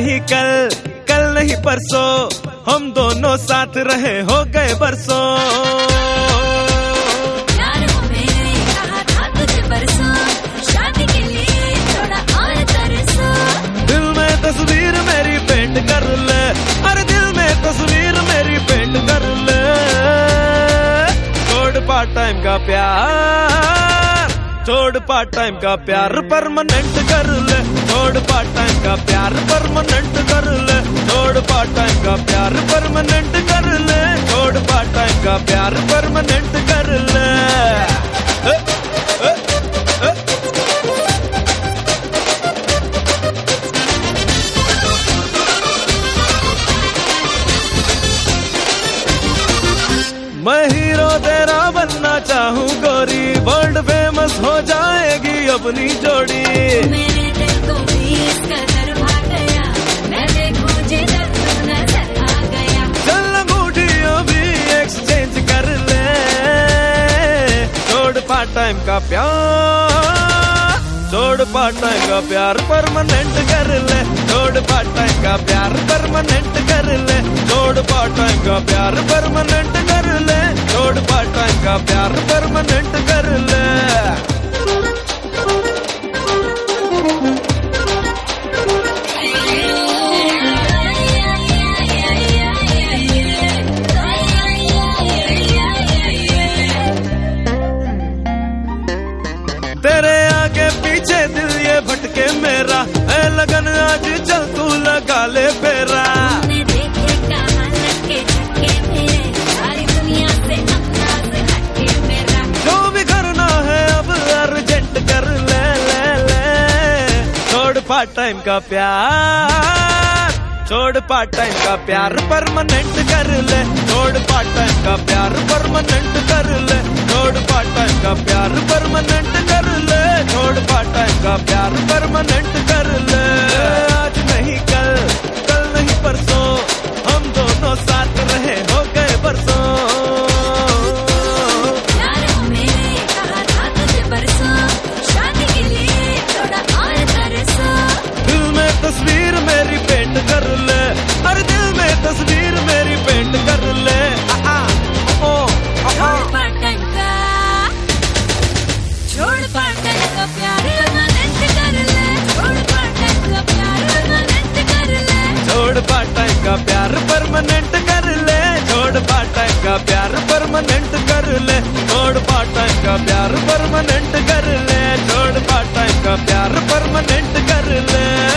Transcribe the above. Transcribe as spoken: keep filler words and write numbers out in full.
नहीं कल, कल नहीं परसों, हम दोनों साथ रहे हो गए बरसों। प्यार हो मेरे कहा था तुझे परसों, शादी के लिए थोड़ा और तरसो। दिल में तस्वीर मेरी पेंट कर ले, अरे दिल में तस्वीर मेरी पेंट कर ले। छोड़ पार्ट टाइम का प्यार, छोड़ पार्ट टाइम का प्यार परमानेंट कर ले। छोड़ पार्ट टाइम का प्यार परमानेंट कर ले। छोड़ पार्ट टाइम का प्यार परमानेंट कर ले। छोड़ पार्ट टाइम का प्यार परमानेंट कर ले। ए, ए, ए। मैं हीरो तेरा बनना चाहूँ गोरी, वर्ल्ड फेमस हो जाएगी अपनी जोड़ी। मेरे दिल को भी इस कदर भा गया, मैं देखूं जिधर तू नजर आ गया। चल अंगूठियों भी एक्सचेंज कर ले। छोड़ पार्ट टाइम का प्यार, छोड़ पार्ट टाइम का प्यार परमानेंट कर ले। छोड़ पार्ट टाइम का प्यार परमानेंट कर ले। छोड़ पार्ट टाइम का प्यार परमानेंट कर ले। छोड़ पार्ट टाइम का प्यार परमानेंट कर ले। तेरे आगे पीछे दिल ये भटके मेरा, ऐ लगन आज चल तू लगा ले फेरा। तूने देखे कहाँ लटके झटके मेरे, सारी दुनिया से अपना से हटके मेरा। जो भी करना है अब अर्जेंट कर ले ले ले। छोड़ पार्ट टाइम का प्यार, छोड़ पार्ट टाइम का प्यार परमानेंट कर ले। छोड़ पार्ट टाइम का प्यार परमानेंट कर ले। छोड़ पार्ट टाइम का प्यार परमानेंट कर ले। छोड़ पार्ट टाइम का प्यार परमानेंट कर ले। आज नहीं कल, कल नहीं परसों, हम दोनों साथ रहे हो गए बरसों। प्यार हो मेरे कहा था तुझे परसों, शादी के लिए थोड़ा और तरसो। दिल में तस्वीर मेरी पेंट कर ले, अरे दिल में तस्वीर मेरी पेंट कर ले। आ, आ, ओ, आ, आ। छोड़ पार्ट टाइम का, छोड़ पार्ट टाइम का प्यार परमानेंट कर ले। छोड़ पार्ट टाइम का प्यार परमानेंट कर ले। छोड़ पार्ट टाइम का प्यार परमानेंट कर ले। छोड़ पार्ट टाइम का प्यार परमानेंट कर ले। छोड़ पार्ट टाइम का प्यार परमानेंट कर ले। छोड़ पार्ट टाइम का प्यार परमानेंट कर ले।